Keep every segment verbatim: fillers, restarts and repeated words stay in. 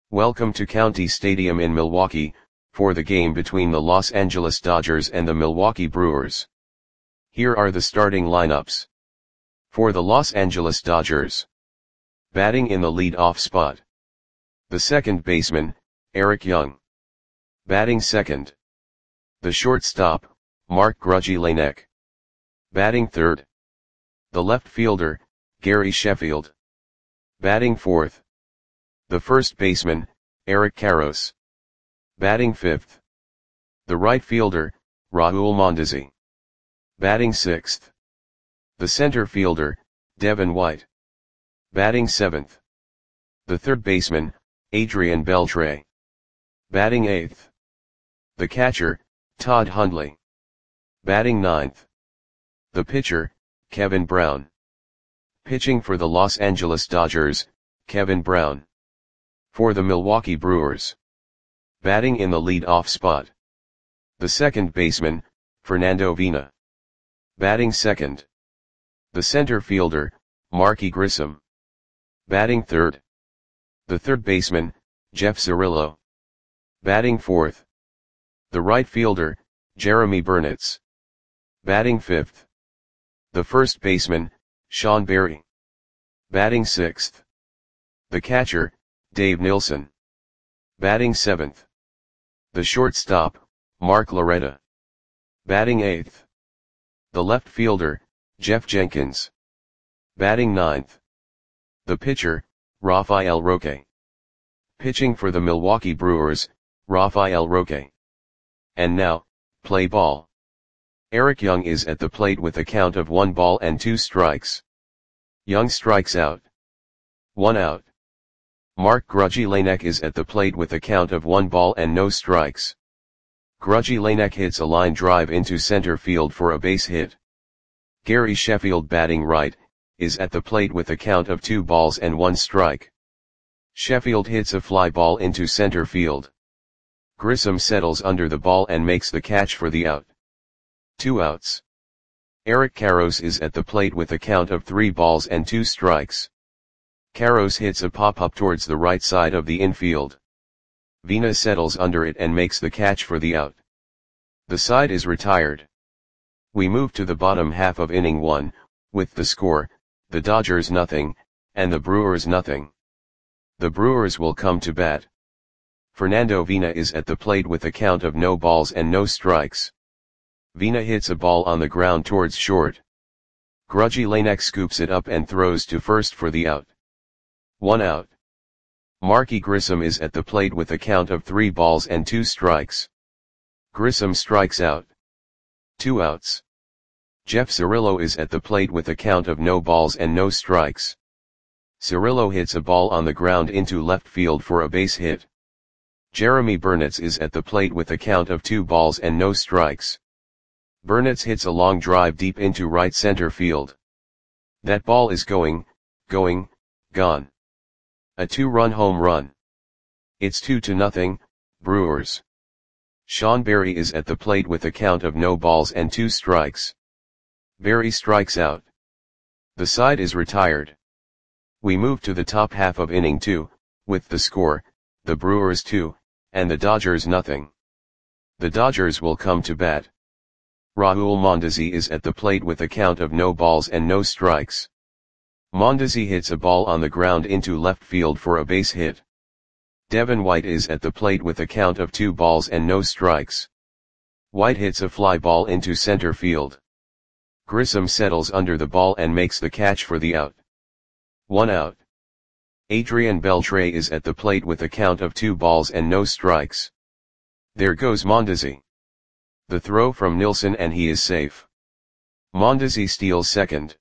Welcome to County Stadium in Milwaukee, for the game between the Los Angeles Dodgers and the Milwaukee Brewers. Here are the starting lineups. For the Los Angeles Dodgers. Batting in the lead-off spot. The second baseman, Eric Young. Batting second. The shortstop, Mark Grudzielanek. Batting third. The left fielder, Gary Sheffield. Batting fourth. The first baseman, Eric Karros. Batting fifth. The right fielder, Raul Mondesi. Batting sixth. The center fielder, Devin White. Batting seventh. The third baseman, Adrian Beltre. Batting eighth. The catcher, Todd Hundley. Batting ninth. The pitcher, Kevin Brown. Pitching for the Los Angeles Dodgers, Kevin Brown. For the Milwaukee Brewers. Batting in the lead-off spot. The second baseman, Fernando Vina. Batting second. The center fielder, Marky Grissom. Batting third. The third baseman, Jeff Cirillo. Batting fourth. The right fielder, Jeremy Burnitz. Batting fifth. The first baseman, Sean Berry. Batting sixth. The catcher, Dave Nilsson. Batting seventh. The shortstop, Mark Loretta. Batting eighth. The left fielder, Jeff Jenkins. Batting ninth. The pitcher, Rafael Roque. Pitching for the Milwaukee Brewers, Rafael Roque. And now, play ball. Eric Young is at the plate with a count of one ball and two strikes. Young strikes out. One out. Mark Grudzielanek is at the plate with a count of one ball and no strikes. Grudzielanek hits a line drive into center field for a base hit. Gary Sheffield, batting right, is at the plate with a count of two balls and one strike. Sheffield hits a fly ball into center field. Grissom settles under the ball and makes the catch for the out. Two outs. Eric Karros is at the plate with a count of three balls and two strikes. Karros hits a pop-up towards the right side of the infield. Vina settles under it and makes the catch for the out. The side is retired. We move to the bottom half of inning one, with the score, the Dodgers nothing, and the Brewers nothing. The Brewers will come to bat. Fernando Vina is at the plate with a count of no balls and no strikes. Vina hits a ball on the ground towards short. Grudzielanek scoops it up and throws to first for the out. One out. Marky Grissom is at the plate with a count of three balls and two strikes. Grissom strikes out. Two outs. Jeff Cirillo is at the plate with a count of no balls and no strikes. Cirillo hits a ball on the ground into left field for a base hit. Jeremy Burnitz is at the plate with a count of two balls and no strikes. Burnitz hits a long drive deep into right center field. That ball is going, going, gone. A two-run home run. It's two to nothing, Brewers. Sean Berry is at the plate with a count of no balls and two strikes. Berry strikes out. The side is retired. We move to the top half of inning two, with the score, the Brewers two, and the Dodgers nothing. The Dodgers will come to bat. Raul Mondesi is at the plate with a count of no balls and no strikes. Mondesi hits a ball on the ground into left field for a base hit. Devin White is at the plate with a count of two balls and no strikes. White hits a fly ball into center field. Grissom settles under the ball and makes the catch for the out. One out. Adrian Beltre is at the plate with a count of two balls and no strikes. There goes Mondesi. The throw from Nilsson and he is safe. Mondesi steals second.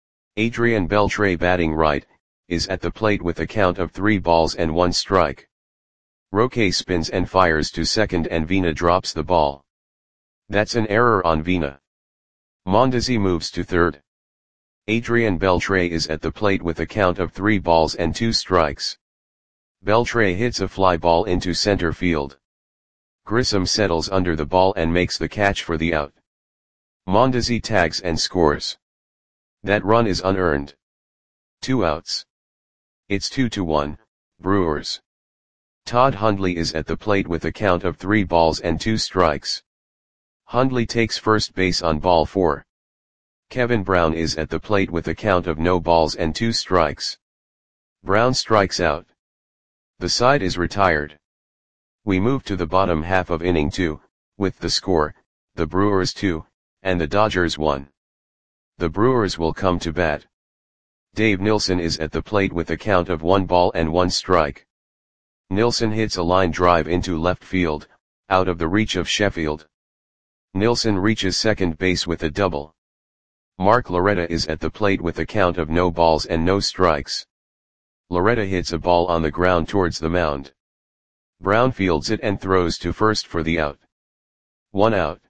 Adrian Beltre, batting right, is at the plate with a count of three balls and one strike. Roque spins and fires to second and Vina drops the ball. That's an error on Vina. Mondesi moves to third. Adrian Beltre is at the plate with a count of three balls and two strikes. Beltre hits a fly ball into center field. Grissom settles under the ball and makes the catch for the out. Mondesi tags and scores. That run is unearned. Two outs. It's two to one, Brewers. Todd Hundley is at the plate with a count of three balls and two strikes. Hundley takes first base on ball four. Kevin Brown is at the plate with a count of no balls and two strikes. Brown strikes out. The side is retired. We move to the bottom half of inning two, with the score, the Brewers two, and the Dodgers one. The Brewers will come to bat. Dave Nilsson is at the plate with a count of one ball and one strike. Nilsson hits a line drive into left field, out of the reach of Sheffield. Nilsson reaches second base with a double. Mark Loretta is at the plate with a count of no balls and no strikes. Loretta hits a ball on the ground towards the mound. Brown fields it and throws to first for the out. One out.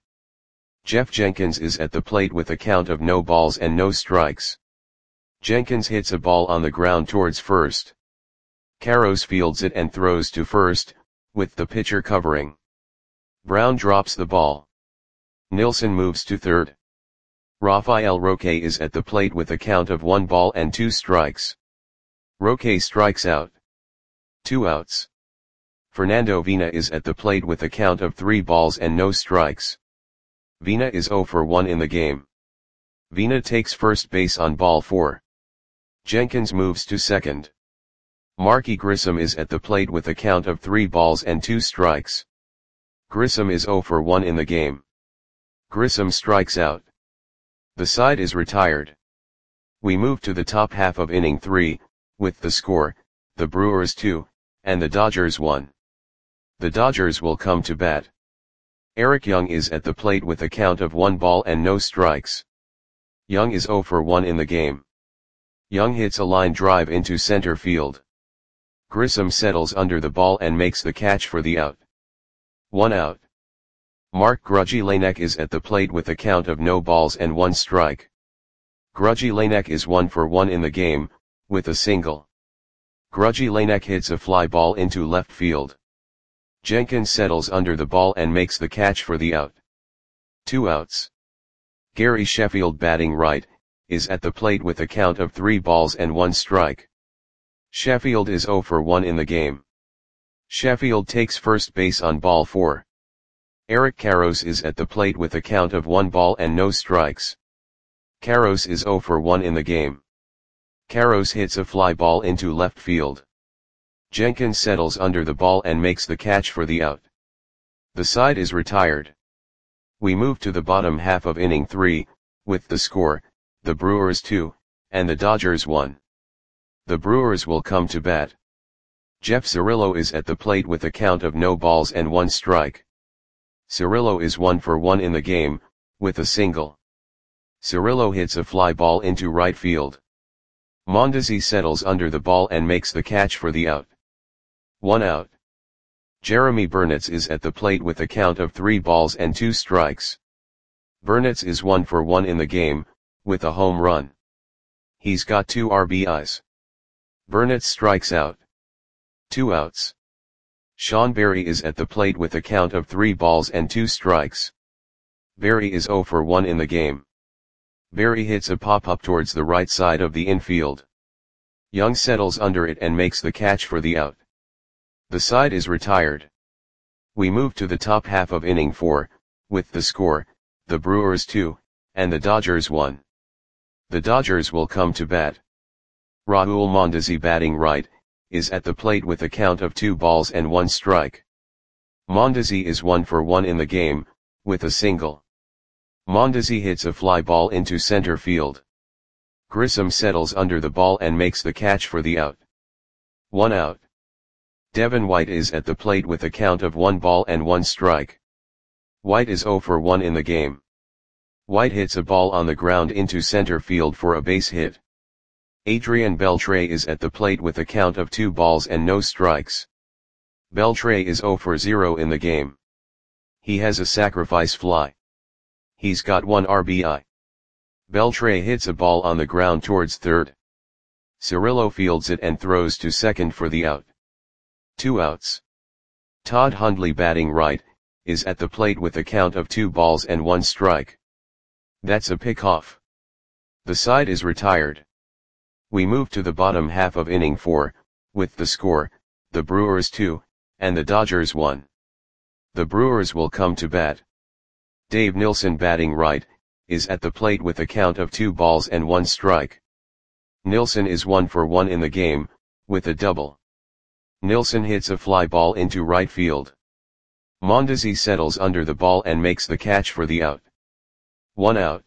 Jeff Jenkins is at the plate with a count of no balls and no strikes. Jenkins hits a ball on the ground towards first. Karros fields it and throws to first, with the pitcher covering. Brown drops the ball. Nilsson moves to third. Rafael Roque is at the plate with a count of one ball and two strikes. Roque strikes out. Two outs. Fernando Vina is at the plate with a count of three balls and no strikes. Vina is zero for one in the game. Vina takes first base on ball four. Jenkins moves to second. Marky Grissom is at the plate with a count of three balls and two strikes. Grissom is zero for one in the game. Grissom strikes out. The side is retired. We move to the top half of inning three, with the score, the Brewers two, and the Dodgers one. The Dodgers will come to bat. Eric Young is at the plate with a count of one ball and no strikes. Young is zero for one in the game. Young hits a line drive into center field. Grissom settles under the ball and makes the catch for the out. One out. Mark Grudzielanek is at the plate with a count of no balls and one strike. Grudzielanek is one for one in the game, with a single. Grudzielanek hits a fly ball into left field. Jenkins settles under the ball and makes the catch for the out. Two outs. Gary Sheffield, batting right, is at the plate with a count of three balls and one strike. Sheffield is zero for one in the game. Sheffield takes first base on ball four. Eric Karros is at the plate with a count of one ball and no strikes. Karros is zero for one in the game. Karros hits a fly ball into left field. Jenkins settles under the ball and makes the catch for the out. The side is retired. We move to the bottom half of inning three, with the score, the Brewers two, and the Dodgers one. The Brewers will come to bat. Jeff Cirillo is at the plate with a count of no balls and one strike. Cirillo is one for one in the game, with a single. Cirillo hits a fly ball into right field. Mondesi settles under the ball and makes the catch for the out. One out. Jeremy Burnitz is at the plate with a count of three balls and two strikes. Burnitz is one for one in the game, with a home run. He's got two R B Is. Burnitz strikes out. Two outs. Sean Berry is at the plate with a count of three balls and two strikes. Berry is zero for one in the game. Berry hits a pop-up towards the right side of the infield. Young settles under it and makes the catch for the out. The side is retired. We move to the top half of inning four, with the score, the Brewers two, and the Dodgers one. The Dodgers will come to bat. Raul Mondesi, batting right, is at the plate with a count of two balls and one strike. Mondesi is one for one in the game, with a single. Mondesi hits a fly ball into center field. Grissom settles under the ball and makes the catch for the out. One out. Devin White is at the plate with a count of one ball and one strike. White is zero for one in the game. White hits a ball on the ground into center field for a base hit. Adrian Beltre is at the plate with a count of two balls and no strikes. Beltre is zero for zero in the game. He has a sacrifice fly. He's got one R B I. Beltre hits a ball on the ground towards third. Cirillo fields it and throws to second for the out. Two outs. Todd Hundley, batting right, is at the plate with a count of two balls and one strike. That's a pickoff. The side is retired. We move to the bottom half of inning four, with the score, the Brewers two, and the Dodgers one. The Brewers will come to bat. Dave Nilsson, batting right, is at the plate with a count of two balls and one strike. Nilsson is one for one in the game, with a double. Nilsson hits a fly ball into right field. Mondesi settles under the ball and makes the catch for the out. One out.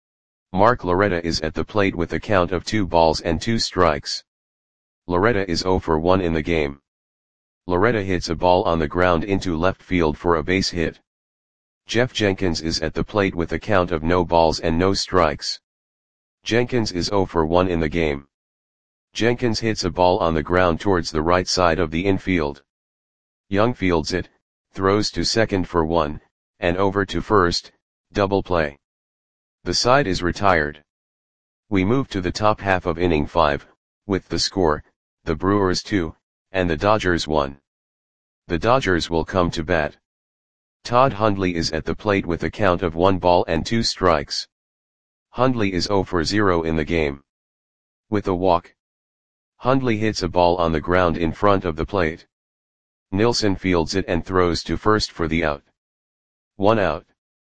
Mark Loretta is at the plate with a count of two balls and two strikes. Loretta is zero for one in the game. Loretta hits a ball on the ground into left field for a base hit. Jeff Jenkins is at the plate with a count of no balls and no strikes. Jenkins is zero for one in the game. Jenkins hits a ball on the ground towards the right side of the infield. Young fields it, throws to second for one, and over to first, double play. The side is retired. We move to the top half of inning five, with the score, the Brewers two, and the Dodgers one. The Dodgers will come to bat. Todd Hundley is at the plate with a count of one ball and two strikes. Hundley is zero for zero in the game. With a walk. Hundley hits a ball on the ground in front of the plate. Nilsson fields it and throws to first for the out. One out.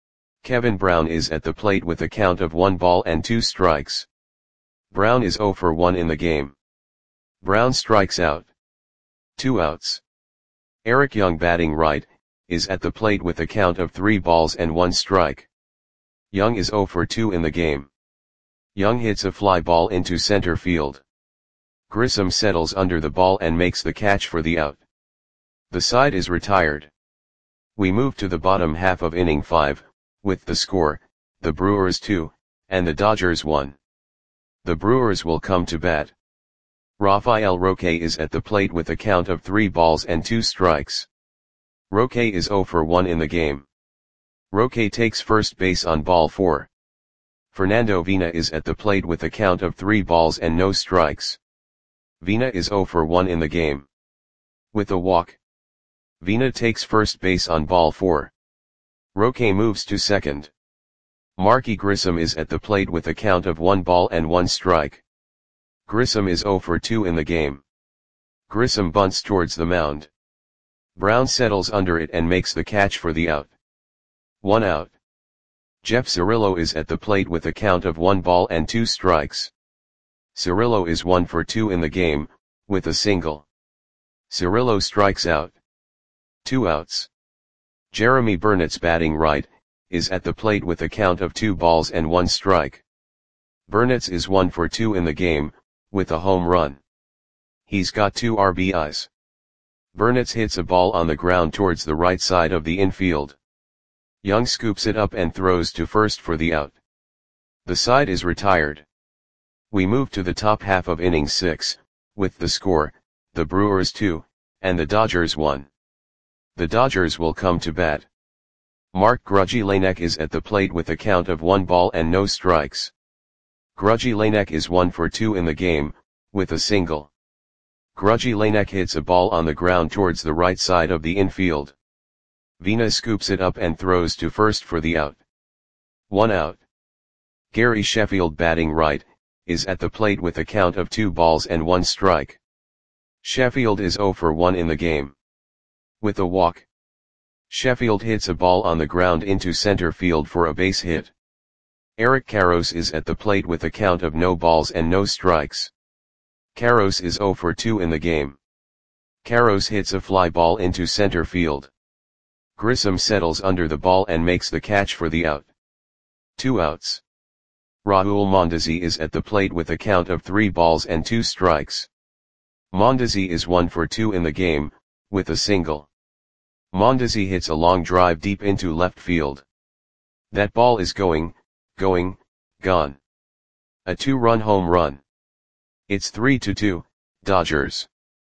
Kevin Brown is at the plate with a count of one ball and two strikes. Brown is zero for one in the game. Brown strikes out. Two outs. Eric Young, batting right, is at the plate with a count of three balls and one strike. Young is zero for two in the game. Young hits a fly ball into center field. Grissom settles under the ball and makes the catch for the out. The side is retired. We move to the bottom half of inning five, with the score, the Brewers two, and the Dodgers one. The Brewers will come to bat. Rafael Roque is at the plate with a count of three balls and two strikes. Roque is zero for one in the game. Roque takes first base on ball four. Fernando Vina is at the plate with a count of three balls and no strikes. Vina is zero for one in the game. With a walk. Vina takes first base on ball four. Roque moves to second. Marky Grissom is at the plate with a count of one ball and one strike. Grissom is zero for two in the game. Grissom bunts towards the mound. Brown settles under it and makes the catch for the out. One out. Jeff Cirillo is at the plate with a count of one ball and two strikes. Cirillo is one for two in the game, with a single. Cirillo strikes out. Two outs. Jeremy Burnett's, batting right, is at the plate with a count of two balls and one strike. Burnett's is one for two in the game, with a home run. He's got two R B Is. Burnett's hits a ball on the ground towards the right side of the infield. Young scoops it up and throws to first for the out. The side is retired. We move to the top half of inning six, with the score, the Brewers two, and the Dodgers one. The Dodgers will come to bat. Mark Grudgy Lanek is at the plate with a count of one ball and no strikes. Grudgy Lanek is one for two in the game, with a single. Grudgy Lanek hits a ball on the ground towards the right side of the infield. Vina scoops it up and throws to first for the out. One out. Gary Sheffield, batting right, is at the plate with a count of two balls and one strike. Sheffield is zero for one in the game. With a walk. Sheffield hits a ball on the ground into center field for a base hit. Eric Karros is at the plate with a count of no balls and no strikes. Karros is zero for two in the game. Karros hits a fly ball into center field. Grissom settles under the ball and makes the catch for the out. Two outs. Raul Mondesi is at the plate with a count of three balls and two strikes. Mondesi is one for two in the game, with a single. Mondesi hits a long drive deep into left field. That ball is going, going, gone. A two-run home run. It's three to two, Dodgers.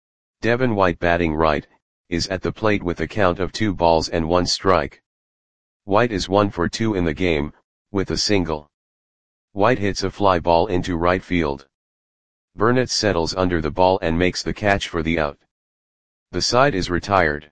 Devin White, batting right, is at the plate with a count of two balls and one strike. White is one for two in the game, with a single. White hits a fly ball into right field. Burnett settles under the ball and makes the catch for the out. The side is retired.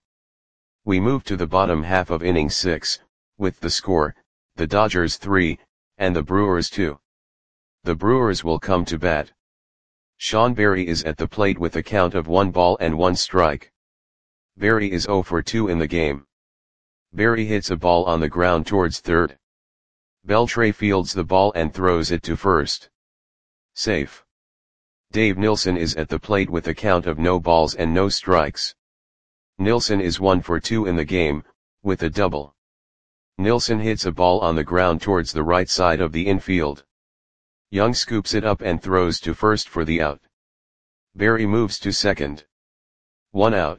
We move to the bottom half of inning six, with the score, the Dodgers three, and the Brewers two. The Brewers will come to bat. Sean Berry is at the plate with a count of one ball and one strike. Barry is zero for two in the game. Barry hits a ball on the ground towards third. Beltre fields the ball and throws it to first. Safe. Dave Nilsson is at the plate with a count of no balls and no strikes. Nilsson is one for two in the game, with a double. Nilsson hits a ball on the ground towards the right side of the infield. Young scoops it up and throws to first for the out. Barry moves to second. One out.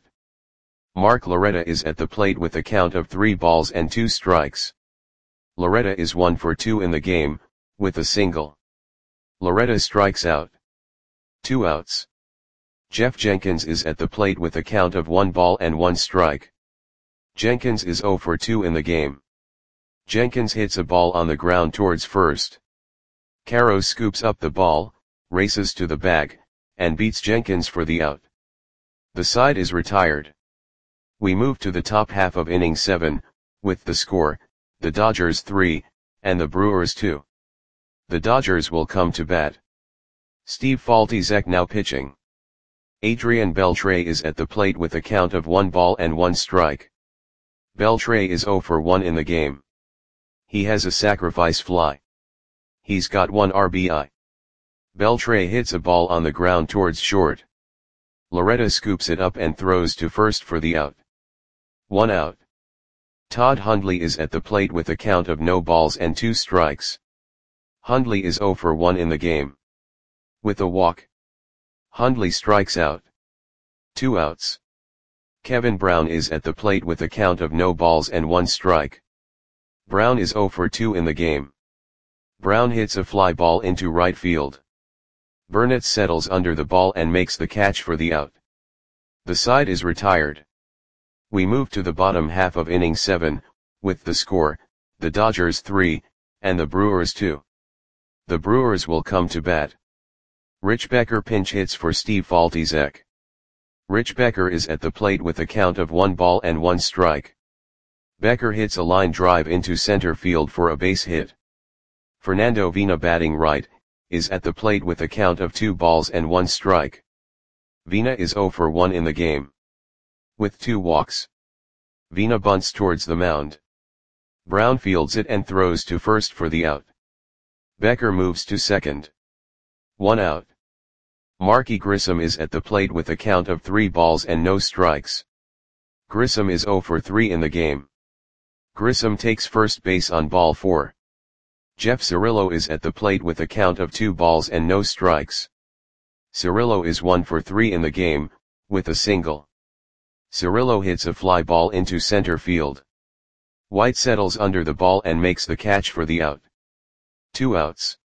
Mark Loretta is at the plate with a count of three balls and two strikes. Loretta is one for two in the game, with a single. Loretta strikes out. Two outs. Jeff Jenkins is at the plate with a count of one ball and one strike. Jenkins is zero for two in the game. Jenkins hits a ball on the ground towards first. Caro scoops up the ball, races to the bag, and beats Jenkins for the out. The side is retired. We move to the top half of inning seven, with the score, the Dodgers three, and the Brewers two. The Dodgers will come to bat. Steve Faltizek now pitching. Adrian Beltre is at the plate with a count of one ball and one strike. Beltre is zero for one in the game. He has a sacrifice fly. He's got one R B I. Beltre hits a ball on the ground towards short. Loretta scoops it up and throws to first for the out. One out. Todd Hundley is at the plate with a count of no balls and two strikes. Hundley is zero for one in the game. With a walk. Hundley strikes out. Two outs. Kevin Brown is at the plate with a count of no balls and one strike. Brown is zero for two in the game. Brown hits a fly ball into right field. Burnett settles under the ball and makes the catch for the out. The side is retired. We move to the bottom half of inning seven, with the score, the Dodgers three, and the Brewers two. The Brewers will come to bat. Rich Becker pinch hits for Steve Faltizek. Rich Becker is at the plate with a count of one ball and one strike. Becker hits a line drive into center field for a base hit. Fernando Vina, batting right, is at the plate with a count of two balls and one strike. Vina is zero for one in the game. With two walks. Vina bunts towards the mound. Brown fields it and throws to first for the out. Becker moves to second. One out. Marky Grissom is at the plate with a count of three balls and no strikes. Grissom is zero for three in the game. Grissom takes first base on ball four. Jeff Cirillo is at the plate with a count of two balls and no strikes. Cirillo is one for three in the game, with a single. Cirillo hits a fly ball into center field. White settles under the ball and makes the catch for the out. Two outs.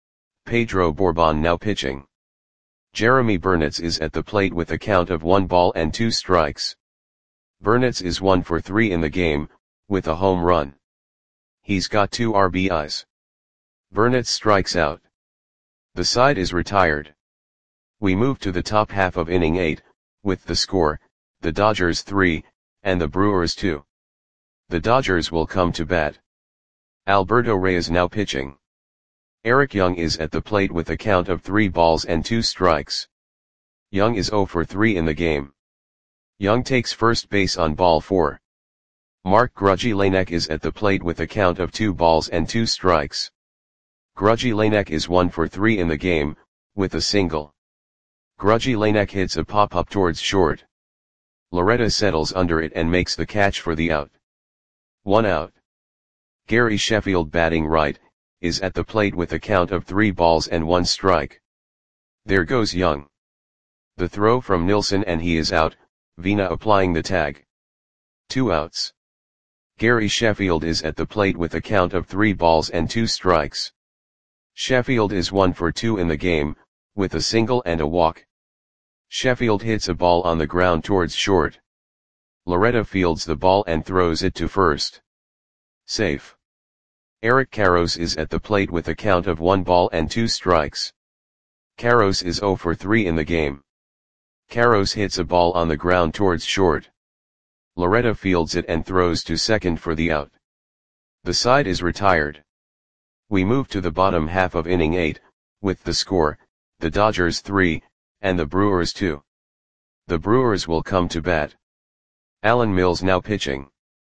Pedro Bourbon now pitching. Jeremy Burnitz is at the plate with a count of one ball and two strikes. Burnitz is one for three in the game, with a home run. He's got two R B Is. Burnitz strikes out. The side is retired. We move to the top half of inning eight, with the score, the Dodgers three, and the Brewers two. The Dodgers will come to bat. Alberto Reyes now pitching. Eric Young is at the plate with a count of three balls and two strikes. Young is zero for three in the game. Young takes first base on ball four. Mark Grudzielanek is at the plate with a count of two balls and two strikes. Grudzielanek is one for three in the game, with a single. Grudzielanek hits a pop-up towards short. Loretta settles under it and makes the catch for the out. One out. Gary Sheffield, batting right, is at the plate with a count of three balls and one strike. There goes Young. The throw from Nilsson and he is out, Vina applying the tag. Two outs. Gary Sheffield is at the plate with a count of three balls and two strikes. Sheffield is one for two in the game, with a single and a walk. Sheffield hits a ball on the ground towards short. Loretta fields the ball and throws it to first. Safe. Eric Karros is at the plate with a count of one ball and two strikes. Karros is zero for three in the game. Karros hits a ball on the ground towards short. Loretta fields it and throws to second for the out. The side is retired. We move to the bottom half of inning eight, with the score, the Dodgers three, and the Brewers two. The Brewers will come to bat. Alan Mills now pitching.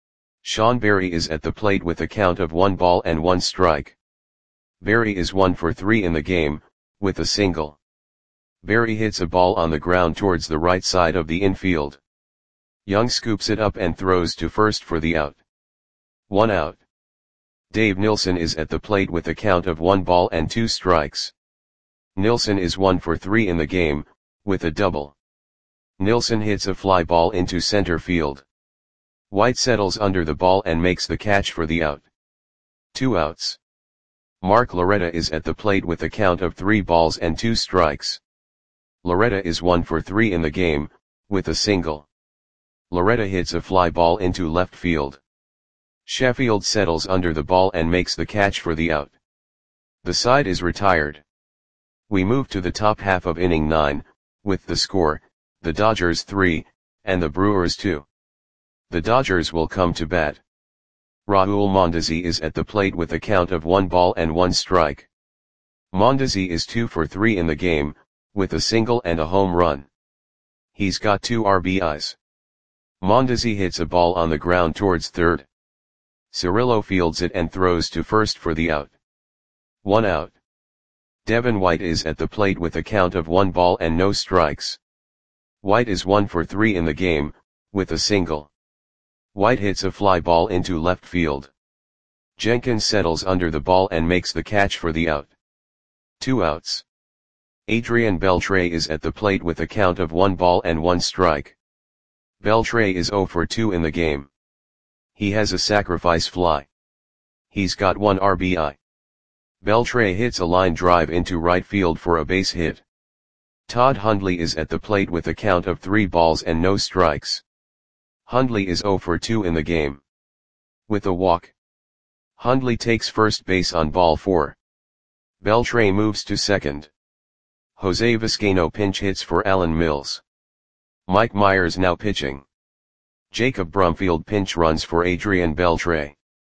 Sean Berry is at the plate with a count of one ball and one strike. Berry is one for three in the game, with a single. Berry hits a ball on the ground towards the right side of the infield. Young scoops it up and throws to first for the out. One out. Dave Nilsson is at the plate with a count of one ball and two strikes. Nilsson is one for three in the game, with a double. Nilsson hits a fly ball into center field. White settles under the ball and makes the catch for the out. Two outs. Mark Loretta is at the plate with a count of three balls and two strikes. Loretta is one for three in the game, with a single. Loretta hits a fly ball into left field. Sheffield settles under the ball and makes the catch for the out. The side is retired. We move to the top half of inning nine, with the score, the Dodgers three, and the Brewers two. The Dodgers will come to bat. Raul Mondesi is at the plate with a count of one ball and one strike. Mondesi is two for three in the game, with a single and a home run. He's got two R B Is. Mondesi hits a ball on the ground towards third. Cirillo fields it and throws to first for the out. One out. Devin White is at the plate with a count of one ball and no strikes. White is one for three in the game, with a single. White hits a fly ball into left field. Jenkins settles under the ball and makes the catch for the out. Two outs. Adrian Beltre is at the plate with a count of one ball and one strike. Beltre is zero for two in the game. He has a sacrifice fly. He's got one R B I. Beltre hits a line drive into right field for a base hit. Todd Hundley is at the plate with a count of three balls and no strikes. Hundley is zero for two in the game. With a walk. Hundley takes first base on ball four. Beltre moves to second. Jose Vizcaino pinch hits for Alan Mills. Mike Myers now pitching. Jacob Brumfield pinch runs for Adrian Beltre.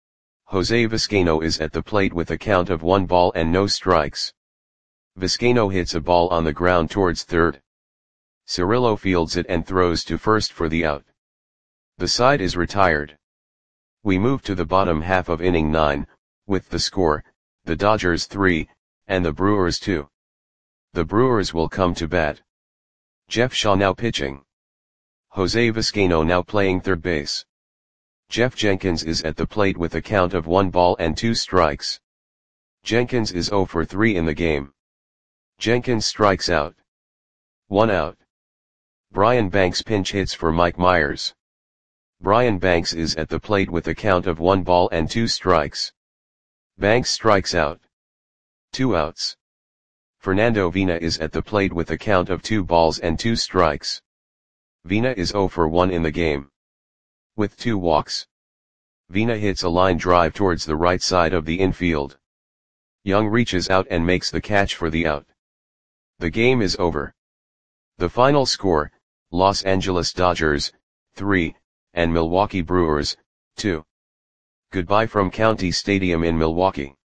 Jose Vizcaino is at the plate with a count of one ball and no strikes. Vizcaino hits a ball on the ground towards third. Cirillo fields it and throws to first for the out. The side is retired. We move to the bottom half of inning nine, with the score, the Dodgers three, and the Brewers two. The Brewers will come to bat. Jeff Shaw now pitching. Jose Vizcaino now playing third base. Jeff Jenkins is at the plate with a count of one ball and two strikes. Jenkins is zero for three in the game. Jenkins strikes out. One out. Brian Banks pinch hits for Mike Myers. Brian Banks is at the plate with a count of one ball and two strikes. Banks strikes out. Two outs. Fernando Vina is at the plate with a count of two balls and two strikes. Vina is zero for one in the game. With two walks. Vina hits a line drive towards the right side of the infield. Young reaches out and makes the catch for the out. The game is over. The final score, Los Angeles Dodgers, three, and Milwaukee Brewers, two. Goodbye from County Stadium in Milwaukee.